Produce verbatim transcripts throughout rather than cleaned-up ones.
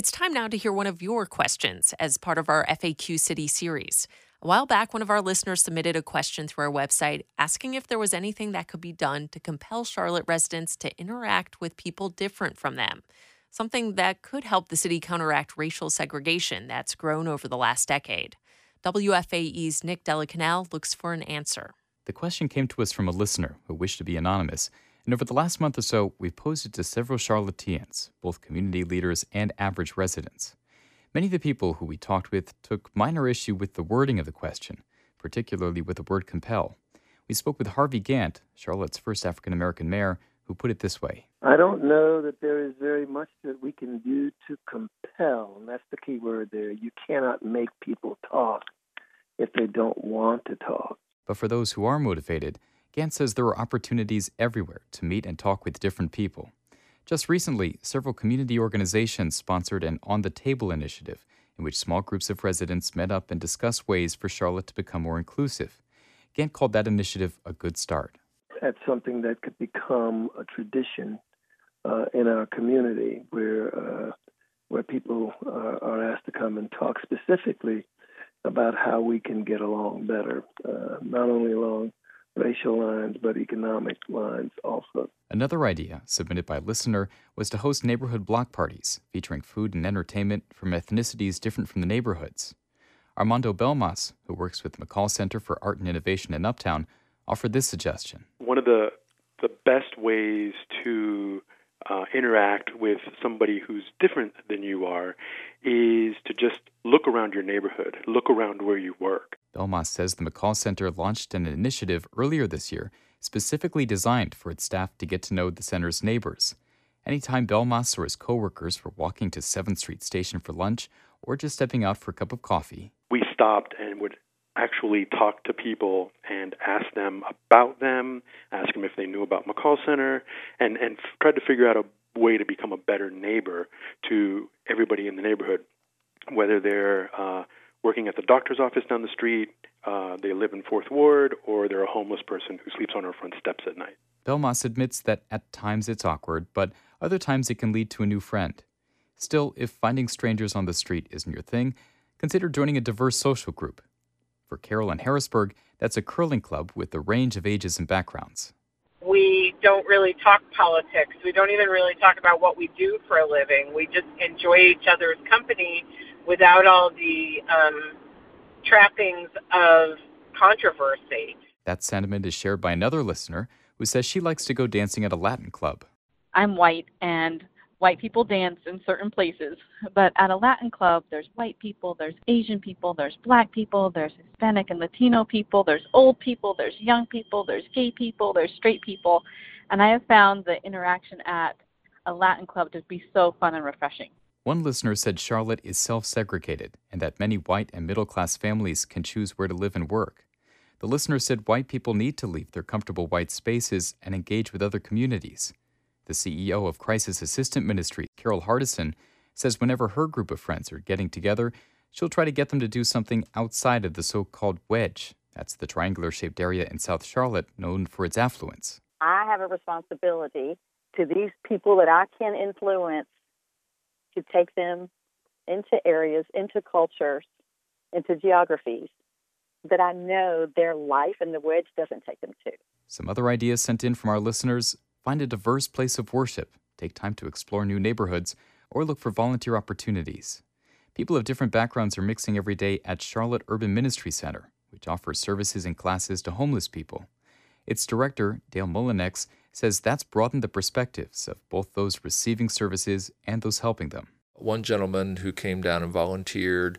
It's time now to hear one of your questions as part of our F A Q City series. A while back, one of our listeners submitted a question through our website asking if there was anything that could be done to compel Charlotte residents to interact with people different from them, something that could help the city counteract racial segregation that's grown over the last decade. W F A E's Nick Delacanal looks for an answer. The question came to us from a listener who wished to be anonymous, and over the last month or so, we've posed it to several Charlotteans, both community leaders and average residents. Many of the people who we talked with took minor issue with the wording of the question, particularly with the word compel. We spoke with Harvey Gantt, Charlotte's first African-American mayor, who put it this way. I don't know that there is very much that we can do to compel, and that's the key word there. You cannot make people talk if they don't want to talk. But for those who are motivated, Gantt says there are opportunities everywhere to meet and talk with different people. Just recently, several community organizations sponsored an On the Table initiative in which small groups of residents met up and discussed ways for Charlotte to become more inclusive. Gantt called that initiative a good start. That's something that could become a tradition uh, in our community where uh, where people are, are asked to come and talk specifically about how we can get along better, uh, not only along racial lines, but economic lines also. Another idea submitted by a listener was to host neighborhood block parties featuring food and entertainment from ethnicities different from the neighborhoods. Armando Belmas, who works with the McCall Center for Art and Innovation in Uptown, offered this suggestion. One of the the best ways to uh, interact with somebody who's different than you are is to just look around your neighborhood, look around where you work. Belmas says the McCall Center launched an initiative earlier this year specifically designed for its staff to get to know the center's neighbors. Anytime Belmas or his coworkers were walking to seventh Street Station for lunch or just stepping out for a cup of coffee, we stopped and would actually talk to people and ask them about them, ask them if they knew about McCall Center, and, and f- tried to figure out a way to become a better neighbor to everybody in the neighborhood, whether they're uh, working at the doctor's office down the street, uh, they live in Fourth Ward, or they're a homeless person who sleeps on our front steps at night. Belmas admits that at times it's awkward, but other times it can lead to a new friend. Still, if finding strangers on the street isn't your thing, consider joining a diverse social group. For Carol in Harrisburg, that's a curling club with a range of ages and backgrounds. We don't really talk politics. We don't even really talk about what we do for a living. We just enjoy each other's company without all the um, trappings of controversy. That sentiment is shared by another listener who says she likes to go dancing at a Latin club. I'm white, and white people dance in certain places, but at a Latin club, there's white people, there's Asian people, there's black people, there's Hispanic and Latino people, there's old people, there's young people, there's gay people, there's straight people, and I have found the interaction at a Latin club to be so fun and refreshing. One listener said Charlotte is self-segregated and that many white and middle-class families can choose where to live and work. The listener said white people need to leave their comfortable white spaces and engage with other communities. The C E O of Crisis Assistant Ministry, Carol Hardison, says whenever her group of friends are getting together, she'll try to get them to do something outside of the so-called wedge. That's the triangular-shaped area in South Charlotte known for its affluence. I have a responsibility to these people that I can influence to take them into areas, into cultures, into geographies that I know their life and the wedge doesn't take them to. Some other ideas sent in from our listeners: find a diverse place of worship, take time to explore new neighborhoods, or look for volunteer opportunities. People of different backgrounds are mixing every day at Charlotte Urban Ministry Center, which offers services and classes to homeless people. Its director, Dale Mullinex, says that's broadened the perspectives of both those receiving services and those helping them. One gentleman who came down and volunteered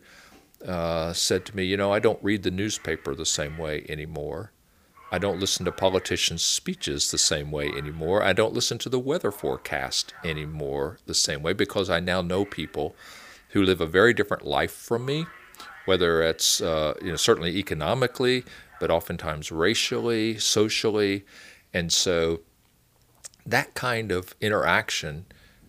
uh, said to me, you know, I don't read the newspaper the same way anymore. I don't listen to politicians' speeches the same way anymore. I don't listen to the weather forecast anymore the same way because I now know people who live a very different life from me, whether it's uh, you know certainly economically, but oftentimes racially, socially. And so that kind of interaction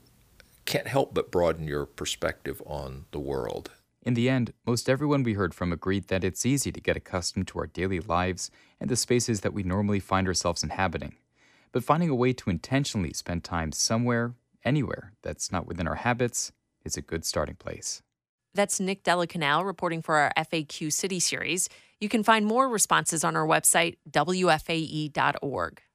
can't help but broaden your perspective on the world. In the end, most everyone we heard from agreed that it's easy to get accustomed to our daily lives and the spaces that we normally find ourselves inhabiting. But finding a way to intentionally spend time somewhere, anywhere, that's not within our habits is a good starting place. That's Nick Delacanal reporting for our F A Q City series. You can find more responses on our website, W F A E dot org.